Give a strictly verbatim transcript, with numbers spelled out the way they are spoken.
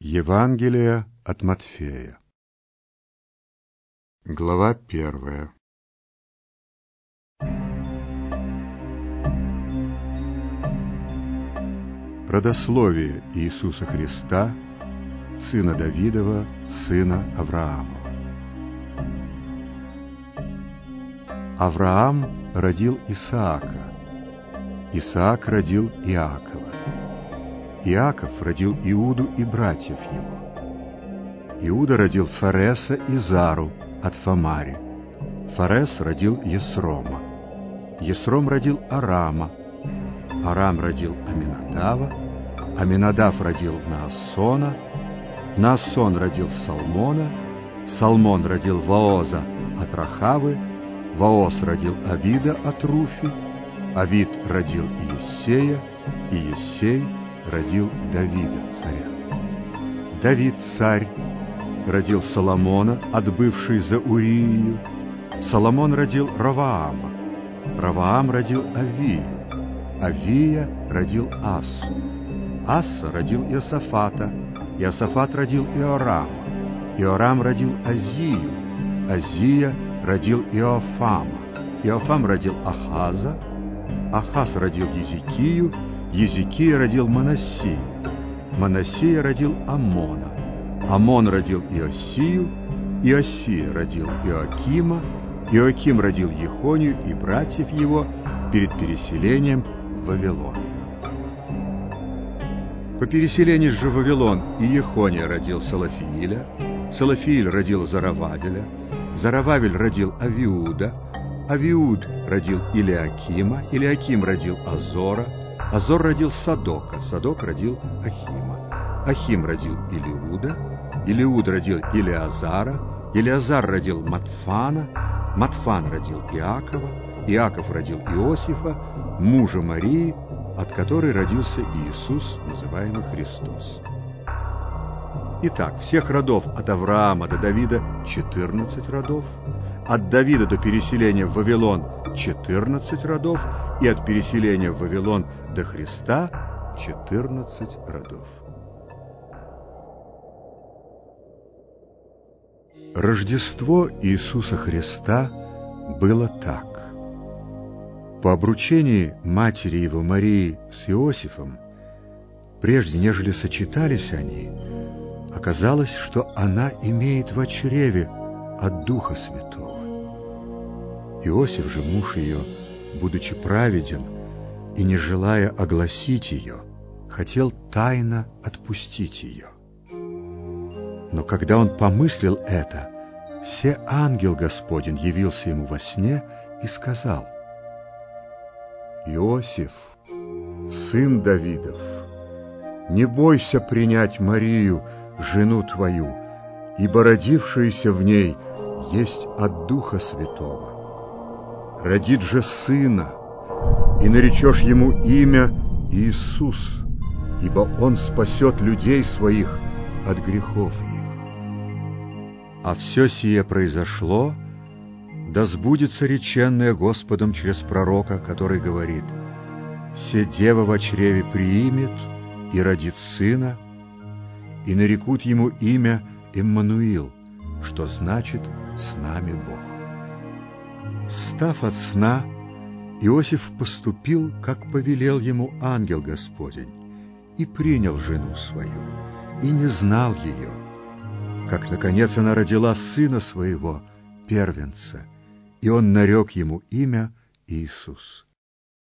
Евангелие от Матфея. Глава первая. Родословие Иисуса Христа, сына Давидова, сына Авраамова. Авраам родил Исаака, Исаак родил Иакова, Иаков родил Иуду и братьев его. Иуда родил Фареса и Зару от Фамари. Фарес родил Есрома. Есром родил Арама. Арам родил Аминадава. Аминадав родил Наасона. Наасон родил Салмона. Салмон родил Вооза от Рахавы. Вооз родил Авида от Руфи. Авид родил Иессея. И Иессей родил Давида, царя. Давид, царь, родил Соломона, отбывший за Урию. Соломон родил Раваама. Раваам родил Авию. Авия родил Ассу. Асса родил Иосафата. Иосафат родил Иорама. Иорам родил Азию. Азия родил Иофама. Иофам родил Ахаза. Ахаз родил Езекию. Езекия родил Манассию. Манассия родил Амона. Амон родил Иосию. Иосия родил Иоакима. Иоаким родил Ехонию и братьев его перед переселением в Вавилон. По переселении же в Вавилон Иехония родил Салафииля. Салафииль родил Зарававеля. Зарававель родил Авиуда. Авиуд родил Илиакима. Илиаким родил Азора. Азор родил Садока, Садок родил Ахима. Ахим родил Илиуда. Илиуд родил Илиазара. Илиазар родил Матфана. Матфан родил Иакова. Иаков родил Иосифа, мужа Марии, от которой родился Иисус, называемый Христос. Итак, всех родов от Авраама до Давида четырнадцать родов, от Давида до переселения в Вавилон четырнадцать родов, и от переселения в Вавилон до Христа четырнадцать родов. Рождество Иисуса Христа было так. По обручении матери его Марии с Иосифом, прежде нежели сочетались они, оказалось, что она имеет во чреве от Духа Святого. Иосиф же, муж ее, будучи праведен и не желая огласить ее, хотел тайно отпустить ее. Но когда он помыслил это, се ангел Господень явился ему во сне и сказал: «Иосиф, сын Давидов, не бойся принять Марию, жену твою, ибо родившееся в ней есть от Духа Святого. Родит же сына, и наречешь ему имя Иисус, ибо он спасет людей своих от грехов их». А все сие произошло, да сбудется реченное Господом через пророка, который говорит: «Се дева во чреве приимет и родит сына, и нарекут ему имя Иммануил, что значит «с нами Бог». Встав от сна, Иосиф поступил, как повелел ему ангел Господень, и принял жену свою, и не знал ее, как, наконец, она родила сына своего, первенца, и он нарек ему имя Иисус.